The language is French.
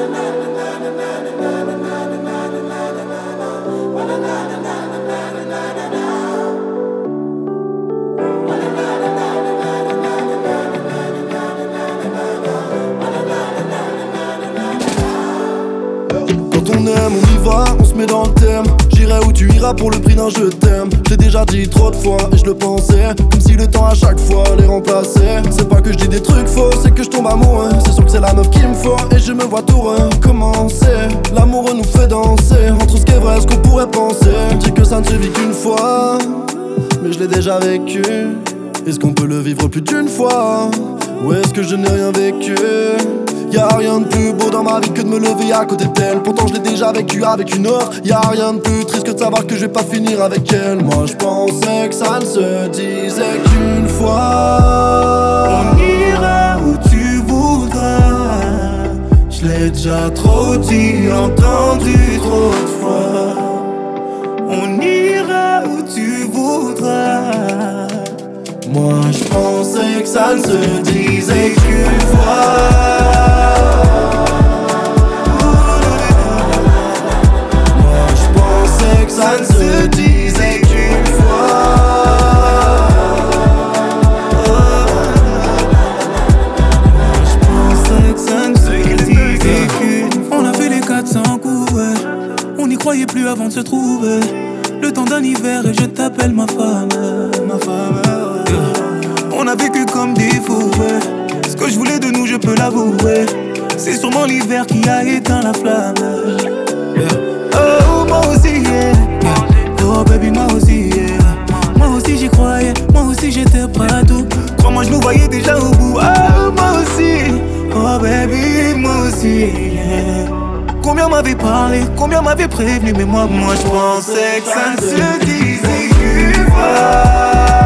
Quand on aime, on y va, on se met dans le thème. J'irai où tu iras pour le prix d'un je t'aime. Je l'ai déjà dit trop de fois et je le pensais. Comme si le temps à chaque fois les remplaçait. C'est pas que je dis des trucs faux, c'est que je tombe amoureux. C'est sûr que c'est la meuf qu'il me faut et je me vois tout recommencer. L'amour nous fait danser entre ce qui est vrai, ce qu'on pourrait penser. On dit que ça ne se vit qu'une fois, mais je l'ai déjà vécu. Est-ce qu'on peut le vivre plus d'une fois? Ou est-ce que je n'ai rien vécu? Y'a rien de plus beau dans ma vie que de me lever à côté d'elle. Pourtant je l'ai déjà vécu avec une autre. Y'a rien de plus triste que de savoir que je vais pas finir avec elle. Moi je pensais que ça ne se disait qu'une fois. On ira où tu voudras. Je l'ai déjà trop dit, entendu trop de fois. On ira où tu voudras. Moi je pensais que ça ne se disait qu'une fois. Moi je pensais que ça ne se disait qu'une fois. Moi je pensais que ça ne se disait qu'une fois. On a fait les 400 coups, ouais. On n'y croyait plus avant de se trouver. Le temps d'un hiver et je t'appelle ma femme. Ma femme, ouais. On a vécu comme des fous, ouais. Ce que je voulais de nous, je peux l'avouer. C'est sûrement l'hiver qui a éteint la flamme. Oh, moi aussi, yeah. Oh, baby, moi aussi, yeah. Moi aussi, j'y croyais. Moi aussi, j'étais prêt à tout. Crois-moi, je nous voyais déjà au bout. Oh, moi aussi. Oh, baby, moi aussi, yeah. Combien m'avait parlé, combien m'avait prévenu. Mais moi, je pensais que ça ne se disait qu'une fois.